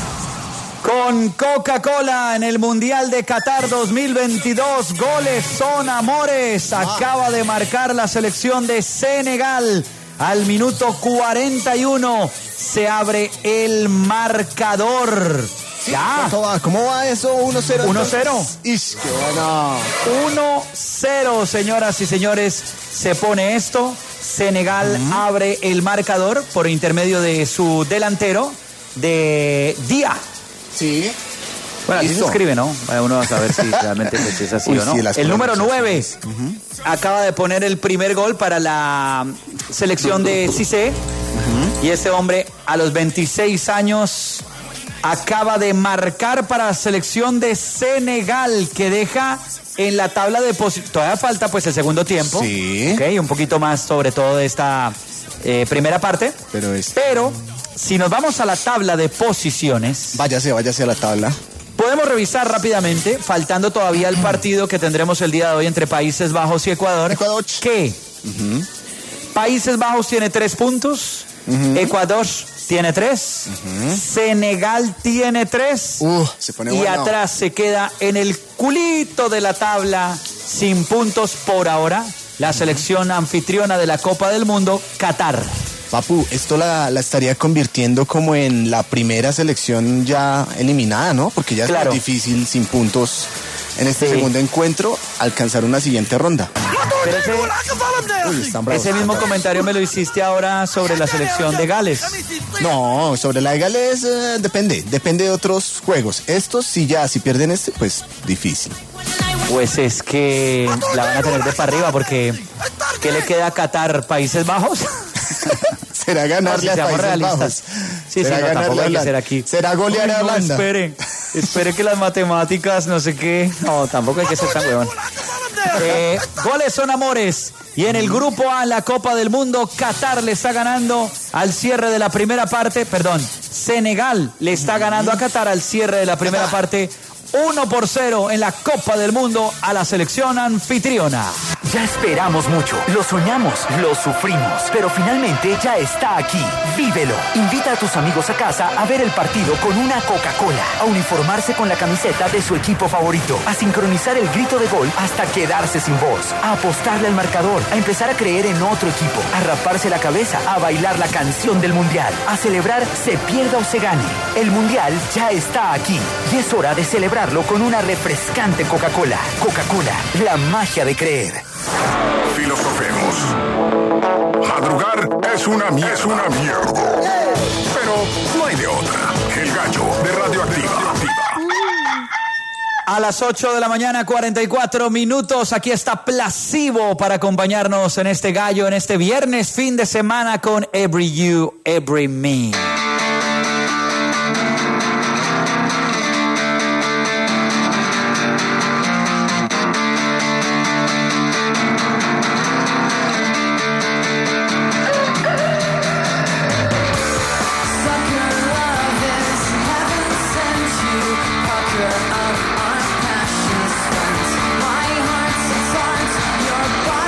Con Coca-Cola en el Mundial de Qatar dos mil veintidós, goles son amores. Acaba de marcar la selección de Senegal. Al minuto cuarenta y uno se abre el marcador. Sí, ya. Va? ¿Cómo va eso? uno cero. uno cero. Ish, qué bueno. uno cero, señoras y señores. Se pone esto. Senegal uh-huh. abre el marcador por intermedio de su delantero, de Dia. Sí. Bueno, así se escribe, ¿no? Uno va a saber si realmente es así Uy, o no. Sí, el número nueve uh-huh. acaba de poner el primer gol para la selección de Cissé. Uh-huh. Y este hombre, a los veintiséis años, acaba de marcar para la selección de Senegal, que deja en la tabla de posiciones. Todavía falta pues el segundo tiempo. Sí. Ok, un poquito más sobre todo de esta eh, primera parte. Pero es... Pero, si nos vamos a la tabla de posiciones... Váyase, váyase a la tabla. Podemos revisar rápidamente, faltando todavía el partido que tendremos el día de hoy entre Países Bajos y Ecuador. Ecuador. ¿Qué? Uh-huh. Países Bajos tiene tres puntos. Uh-huh. Ecuador tiene tres. Uh-huh. Senegal tiene tres. Uh, se pone y bueno. atrás se queda en el culito de la tabla, sin puntos por ahora, la selección anfitriona de la Copa del Mundo, Qatar. Papu, esto la, la estaría convirtiendo como en la primera selección ya eliminada, ¿no? Porque ya es claro. muy difícil, sin puntos, en este sí. segundo encuentro, alcanzar una siguiente ronda. Pero ese, Uy, ese mismo comentario me lo hiciste ahora sobre la selección de Gales. No, sobre la de Gales eh, depende, depende de otros juegos. Estos, si ya, si pierden este, pues difícil. Pues es que la van a tener de para arriba, porque ¿qué le queda a Qatar? ¿Países Bajos? Será ganarle no, si a Países realistas. Bajos. Sí, sí, no, tampoco hay que ser aquí. Será golear a Holanda. No, espere, espere que las matemáticas, no sé qué. No, tampoco hay que ser tan huevón. Eh, goles son amores. Y en el grupo A, la Copa del Mundo, Qatar le está ganando al cierre de la primera parte. Perdón, Senegal le está ganando a Qatar al cierre de la primera parte. uno por cero en la Copa del Mundo a la selección anfitriona. Ya esperamos mucho, lo soñamos, lo sufrimos, pero finalmente ya está aquí. Vívelo. Invita a tus amigos a casa a ver el partido con una Coca-Cola, a uniformarse con la camiseta de su equipo favorito, a sincronizar el grito de gol hasta quedarse sin voz, a apostarle al marcador, a empezar a creer en otro equipo, a raparse la cabeza, a bailar la canción del Mundial, a celebrar se pierda o se gane. El Mundial ya está aquí y es hora de celebrarlo con una refrescante Coca-Cola. Coca-Cola, la magia de creer. Filosofemos. Madrugar es una, es una mierda. Pero no hay de otra. El gallo de Radioactiva. A las ocho de la mañana, cuarenta y cuatro minutos. Aquí está Placebo para acompañarnos en este gallo, en este viernes, fin de semana con Every You, Every Me.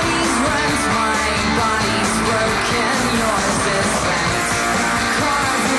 Yours is rent. Caught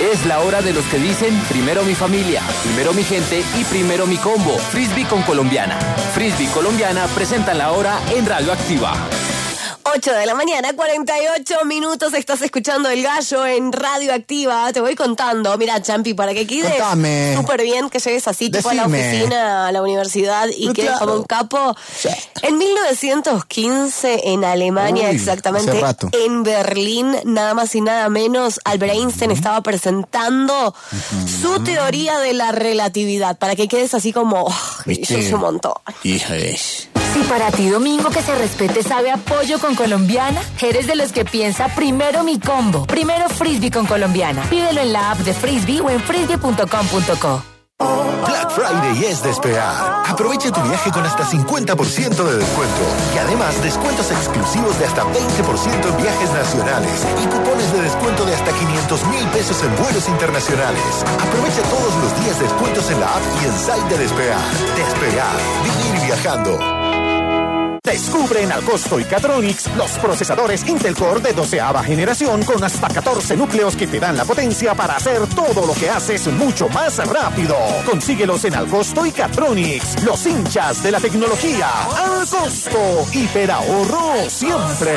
Es la hora de los que dicen primero mi familia, primero mi gente y primero mi combo. Frisbee con Colombiana. Frisbee Colombiana presentan la hora en Radio Activa. ocho de la mañana, cuarenta y ocho minutos. Estás escuchando El Gallo en Radio Activa. Te voy contando. Mira, Champi, para que quedes Contame. súper bien, que llegues así, tipo a la Decime. oficina, a la universidad y No, quedes claro. como un capo. En mil novecientos quince, en Alemania, Uy, exactamente, hace rato. en Berlín, nada más y nada menos, Albert Einstein estaba presentando su teoría de la relatividad. Para que quedes así como, oh, eso es un montón. Hija de... Si para ti domingo que se respete sabe a pollo con Colombiana, eres de los que piensa primero mi combo, primero Frisbee con Colombiana. Pídelo en la app de Frisbee o en frisbee punto com punto co. Black Friday es despegar. Aprovecha tu viaje con hasta cincuenta por ciento de descuento. Y además, descuentos exclusivos de hasta veinte por ciento en viajes nacionales y cupones de descuento de hasta quinientos mil pesos en vuelos internacionales. Aprovecha todos los días descuentos en la app y en site de Despegar. Despegar. Vivir viajando. Descubre en Alcosto y Catronics los procesadores Intel Core de doceava generación con hasta catorce núcleos que te dan la potencia para hacer todo lo que haces mucho más rápido. Consíguelos en Alcosto y Catronics, los hinchas de la tecnología. Alcosto, hiperahorro siempre.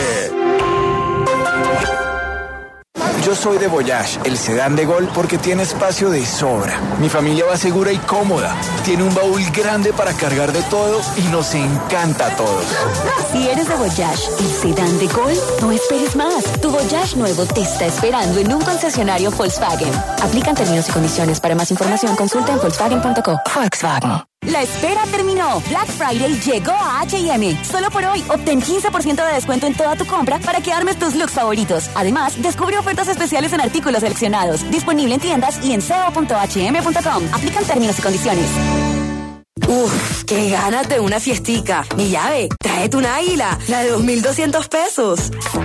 Yo soy de Voyage, el sedán de Gol, porque tiene espacio de sobra. Mi familia va segura y cómoda. Tiene un baúl grande para cargar de todo y nos encanta a todos. Si eres de Voyage, el sedán de Gol, no esperes más. Tu Voyage nuevo te está esperando en un concesionario Volkswagen. Aplican términos y condiciones. Para más información, consulta en volkswagen punto co. Volkswagen. La espera terminó. Black Friday llegó a H y M. Solo por hoy, obtén quince por ciento de descuento en toda tu compra para que armes tus looks favoritos. Además, descubre ofertas especiales en artículos seleccionados. Disponible en tiendas y en c o punto h m punto com. Aplican términos y condiciones. Uf, qué ganas de una fiestica. Mi llave, tráete una águila, la de dos mil doscientos pesos.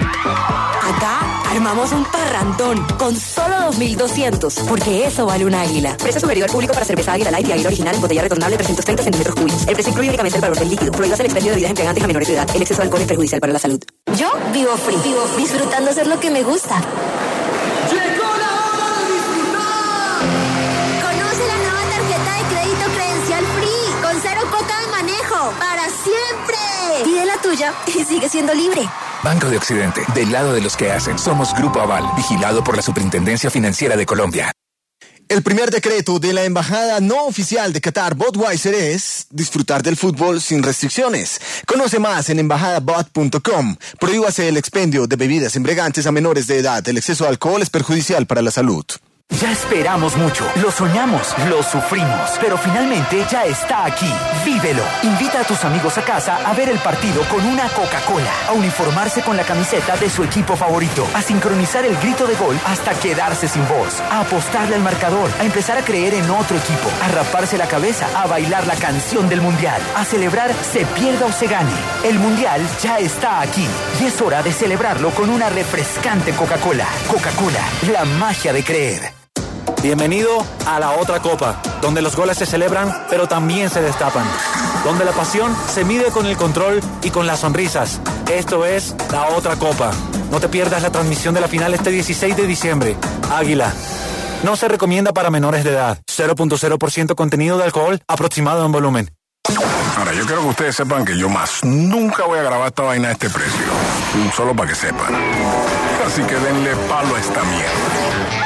Acá armamos un parrandón con solo dos mil doscientos, porque eso vale un águila. Precio sugerido al público para cerveza Águila Light y Águila Original en botella retornable trescientos treinta centímetros cúbicos. El precio incluye únicamente el valor del líquido. Prohíbas el expendio de bebidas embriagantes a menores de edad. El exceso de alcohol es perjudicial para la salud. Yo vivo free, vivo free, disfrutando hacer lo que me gusta. ¡Llegó la hora de disfrutar! Conoce la nueva tarjeta de crédito Credencial Free con cero cuota de manejo para siempre. Pide la tuya y sigue siendo libre. Banco de Occidente, del lado de los que hacen. Somos Grupo Aval, vigilado por la Superintendencia Financiera de Colombia. El primer decreto de la Embajada no oficial de Qatar Budweiser es disfrutar del fútbol sin restricciones. Conoce más en embajada bot punto com. Prohíbase el expendio de bebidas embriagantes a menores de edad. El exceso de alcohol es perjudicial para la salud. Ya esperamos mucho, lo soñamos, lo sufrimos, pero finalmente ya está aquí. Vívelo. Invita a tus amigos a casa a ver el partido con una Coca-Cola, a uniformarse con la camiseta de su equipo favorito, a sincronizar el grito de gol hasta quedarse sin voz, a apostarle al marcador, a empezar a creer en otro equipo, a raparse la cabeza, a bailar la canción del Mundial, a celebrar se pierda o se gane. El Mundial ya está aquí y es hora de celebrarlo con una refrescante Coca-Cola. Coca-Cola, la magia de creer. Bienvenido a la otra copa, donde los goles se celebran, pero también se destapan. Donde la pasión se mide con el control y con las sonrisas. Esto es la otra copa. No te pierdas la transmisión de la final este dieciséis de diciembre. Águila. No se recomienda para menores de edad. cero punto cero por ciento contenido de alcohol aproximado en volumen. Ahora, yo quiero que ustedes sepan que yo más nunca voy a grabar esta vaina a este precio. Solo para que sepan. Así que denle palo a esta mierda.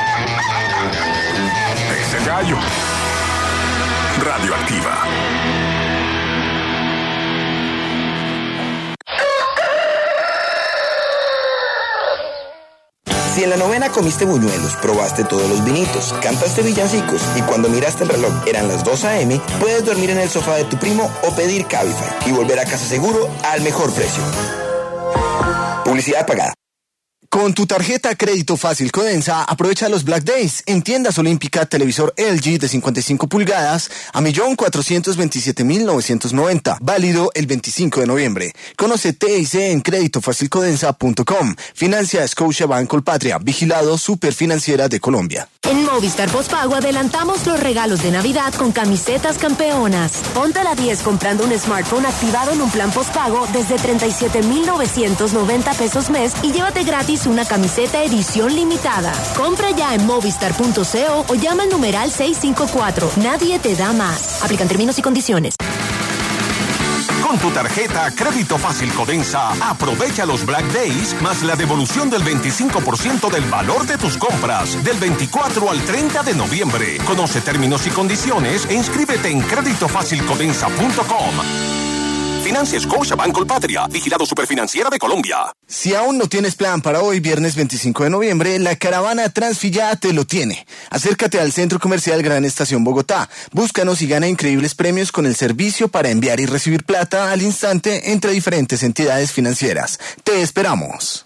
Ese gallo. Radioactiva. Si en la novena comiste buñuelos, probaste todos los vinitos, cantaste villancicos y cuando miraste el reloj eran las dos a eme, puedes dormir en el sofá de tu primo o pedir Cabify y volver a casa seguro al mejor precio. Publicidad pagada. Con tu tarjeta Crédito Fácil Codensa, aprovecha los Black Days en tiendas Olímpica, televisor L G de cincuenta y cinco pulgadas a un millón cuatrocientos veintisiete mil novecientos noventa. Válido el veinticinco de noviembre. Conoce T I C en crédito fácil codensa punto com. Financia Scotiabank Colpatria. Vigilado Superfinanciera de Colombia. En Movistar Postpago adelantamos los regalos de Navidad con camisetas campeonas. Ponte la diez comprando un smartphone activado en un plan postpago desde treinta y siete mil novecientos noventa pesos mes y llévate gratis gratis una camiseta edición limitada. Compra ya en movistar punto co o llama al numeral seiscientos cincuenta y cuatro. Nadie te da más. Aplican términos y condiciones. Con tu tarjeta Crédito Fácil Codensa, aprovecha los Black Days más la devolución del veinticinco por ciento del valor de tus compras del veinticuatro al treinta de noviembre. Conoce términos y condiciones e inscríbete en crédito fácil codensa punto com. Financia Scotiabank Colpatria, vigilado Superfinanciera de Colombia. Si aún no tienes plan para hoy, viernes veinticinco de noviembre, la caravana Transfilla te lo tiene. Acércate al Centro Comercial Gran Estación Bogotá. Búscanos y gana increíbles premios con el servicio para enviar y recibir plata al instante entre diferentes entidades financieras. Te esperamos.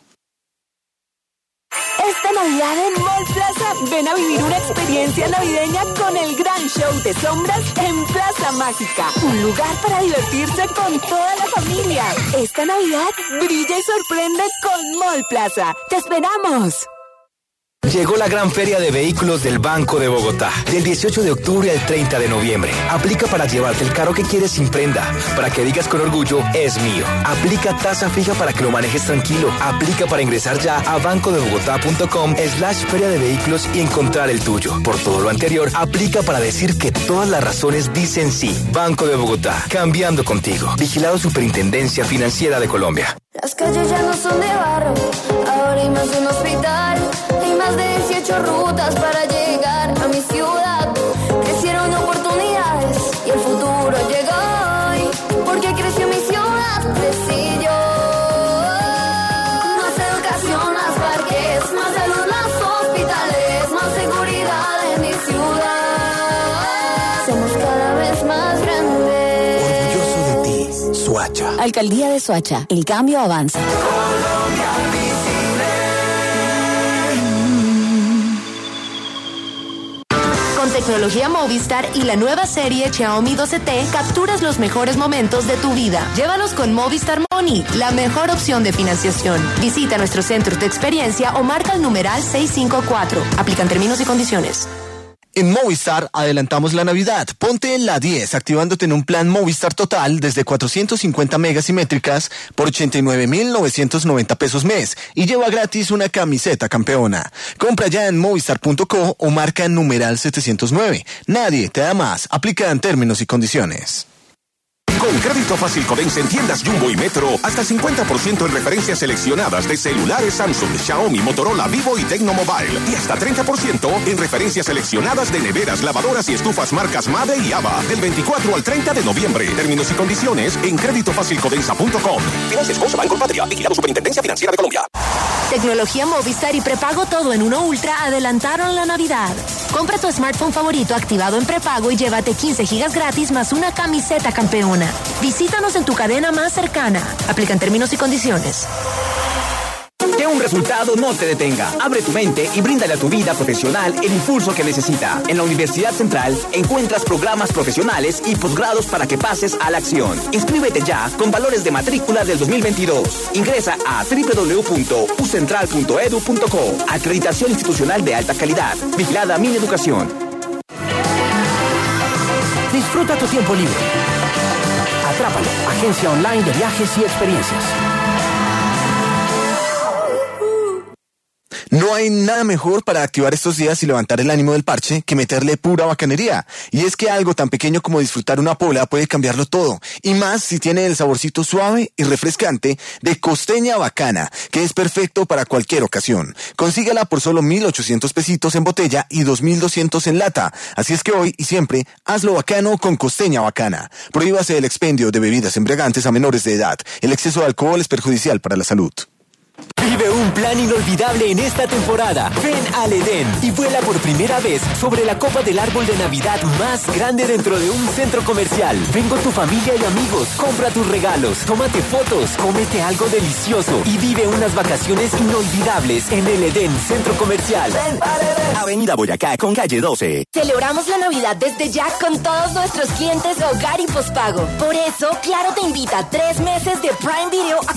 Esta Navidad en Mall Plaza, ven a vivir una experiencia navideña con el gran show de sombras en Plaza Mágica. Un lugar para divertirse con toda la familia. Esta Navidad brilla y sorprende con Mall Plaza. ¡Te esperamos! Llegó la gran feria de vehículos del Banco de Bogotá, del dieciocho de octubre al treinta de noviembre. Aplica para llevarte el carro que quieres sin prenda, para que digas con orgullo, es mío. Aplica tasa fija para que lo manejes tranquilo. Aplica para ingresar ya a banco de bogotá punto com slash feria de vehículos y encontrar el tuyo. Por todo lo anterior, aplica para decir que todas las razones dicen sí. Banco de Bogotá, cambiando contigo. Vigilado Superintendencia Financiera de Colombia. Las calles ya no son de barro, ahora hay más de un hospital. Hay más de dieciocho rutas para llegar a mi ciudad. Crecieron oportunidades y el futuro llegó hoy. Porque creció mi ciudad, crecí yo. Más educación, más parques, más salud, más hospitales, más seguridad en mi ciudad. Somos cada vez más grandes. Orgulloso de ti, Soacha. Alcaldía de Soacha, el cambio avanza. Colombia Con tecnología Movistar y la nueva serie Xiaomi doce T, capturas los mejores momentos de tu vida. Llévalos con Movistar Money, la mejor opción de financiación. Visita nuestros centros de experiencia o marca el numeral seiscientos cincuenta y cuatro. Aplican términos y condiciones. En Movistar adelantamos la Navidad. Ponte en la diez activándote en un plan Movistar Total desde cuatrocientos cincuenta megas y métricas por ochenta y nueve mil novecientos noventa pesos mes y lleva gratis una camiseta campeona. Compra ya en movistar punto co o marca en numeral setecientos nueve. Nadie te da más. Aplica en términos y condiciones. Con Crédito Fácil Codensa en tiendas Jumbo y Metro, hasta cincuenta por ciento en referencias seleccionadas de celulares Samsung, Xiaomi, Motorola, Vivo y Tecno Mobile. Y hasta treinta por ciento en referencias seleccionadas de neveras, lavadoras y estufas marcas Mave y Ava. Del veinticuatro al treinta de noviembre. Términos y condiciones en crédito fácil codensa punto com. Financia Scotiabank Colpatria, vigilado Superintendencia Financiera de Colombia. Tecnología Movistar y prepago todo en uno Ultra adelantaron la Navidad. Compra tu smartphone favorito activado en prepago y llévate quince gigas gratis más una camiseta campeona. Visítanos en tu cadena más cercana. Aplican términos y condiciones. Que un resultado no te detenga. Abre tu mente y bríndale a tu vida profesional el impulso que necesita. En la Universidad Central encuentras programas profesionales y posgrados para que pases a la acción. Inscríbete ya con valores de matrícula del dos mil veintidós. Ingresa a doble u doble u doble u punto u central punto edu punto co. Acreditación institucional de alta calidad. Vigilada Mi Educación. Disfruta tu tiempo libre. Atrápalo, agencia online de viajes y experiencias. No hay nada mejor para activar estos días y levantar el ánimo del parche que meterle pura bacanería. Y es que algo tan pequeño como disfrutar una pola puede cambiarlo todo. Y más si tiene el saborcito suave y refrescante de Costeña Bacana, que es perfecto para cualquier ocasión. Consígala por solo mil ochocientos pesitos en botella y dos mil doscientos en lata. Así es que hoy y siempre, hazlo bacano con Costeña Bacana. Prohíbase el expendio de bebidas embriagantes a menores de edad. El exceso de alcohol es perjudicial para la salud. Vive un plan inolvidable en esta temporada. Ven al Edén y vuela por primera vez sobre la copa del árbol de Navidad más grande dentro de un centro comercial. Ven con tu familia y amigos, compra tus regalos, tómate fotos, cómete algo delicioso y vive unas vacaciones inolvidables en el Edén Centro Comercial. Avenida Boyacá con calle doce. Celebramos la Navidad desde ya con todos nuestros clientes hogar y pospago. Por eso, Claro te invita a tres meses de Prime Video activando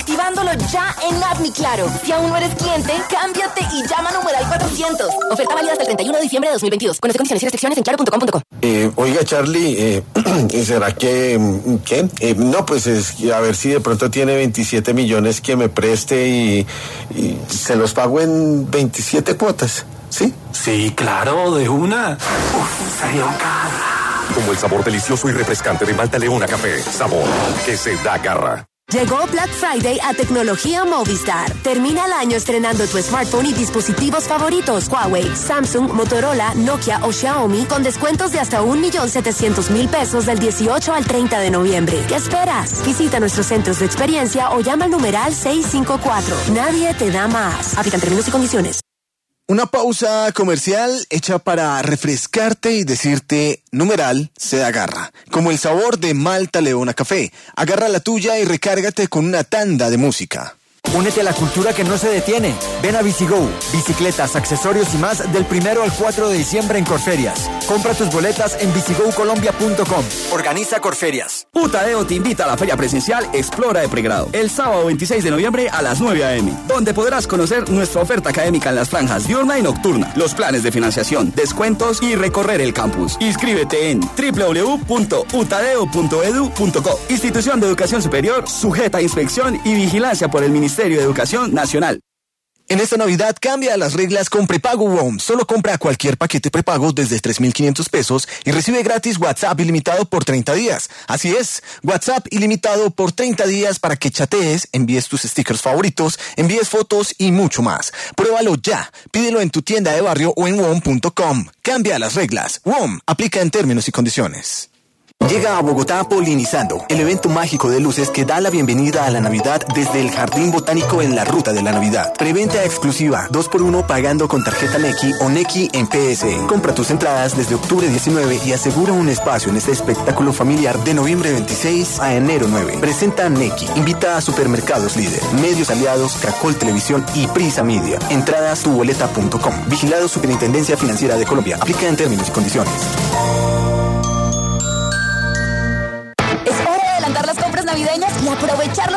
Pídelo ya en App Mi Claro. Si aún no eres cliente, cámbiate y llama a numeral cuatrocientos. Oferta válida hasta el treinta y uno de diciembre de dos mil veintidós. Conoce condiciones y restricciones en claro punto com punto co. Eh, oiga, Charlie, eh, ¿será que... qué? Eh, no, pues es, a ver si de pronto tiene veintisiete millones que me preste y, y se los pago en veintisiete cuotas, ¿sí? Sí, claro, de una. Uf, sería un carro. Como el sabor delicioso y refrescante de Malta Leona Café. Sabor que se da garra. Llegó Black Friday a Tecnología Movistar. Termina el año estrenando tu smartphone y dispositivos favoritos. Huawei, Samsung, Motorola, Nokia o Xiaomi con descuentos de hasta un millón setecientos mil pesos del dieciocho al treinta de noviembre. ¿Qué esperas? Visita nuestros centros de experiencia o llama al numeral seiscientos cincuenta y cuatro. Nadie te da más. Aplican términos y condiciones. Una pausa comercial hecha para refrescarte y decirte numeral se agarra. Como el sabor de Malta Leona Café. Agarra la tuya y recárgate con una tanda de música. Únete a la cultura que no se detiene. Ven a BiciGo. Bicicletas, accesorios y más del primero al cuatro de diciembre en Corferias. Compra tus boletas en bicigo colombia punto com. Organiza Corferias. Utadeo te invita a la feria presencial Explora de Pregrado. El sábado veintiséis de noviembre a las nueve a eme. Donde podrás conocer nuestra oferta académica en las franjas diurna y nocturna. Los planes de financiación, descuentos y recorrer el campus. Inscríbete en doble u doble u doble u punto utadeo punto edu punto co. Institución de Educación Superior sujeta a inspección y vigilancia por el Ministerio de Educación Nacional. En esta Navidad cambia las reglas con prepago WOM. Solo compra cualquier paquete prepago desde tres mil quinientos pesos y recibe gratis WhatsApp ilimitado por treinta días. Así es, WhatsApp ilimitado por treinta días para que chatees, envíes tus stickers favoritos, envíes fotos y mucho más. Pruébalo ya. Pídelo en tu tienda de barrio o en wom punto com. Cambia las reglas. WOM aplica en términos y condiciones. Llega a Bogotá Polinizando, el evento mágico de luces que da la bienvenida a la Navidad desde el Jardín Botánico en la Ruta de la Navidad. Preventa exclusiva, dos por uno pagando con tarjeta Nequi o Nequi en P S. Compra tus entradas desde octubre diecinueve y asegura un espacio en este espectáculo familiar de noviembre veintiséis a enero nueve. Presenta Nequi, invita a Supermercados Líder, Medios Aliados, Caracol Televisión y Prisa Media. Entradas tu boleta punto com. Vigilado Superintendencia Financiera de Colombia. Aplica en términos y condiciones.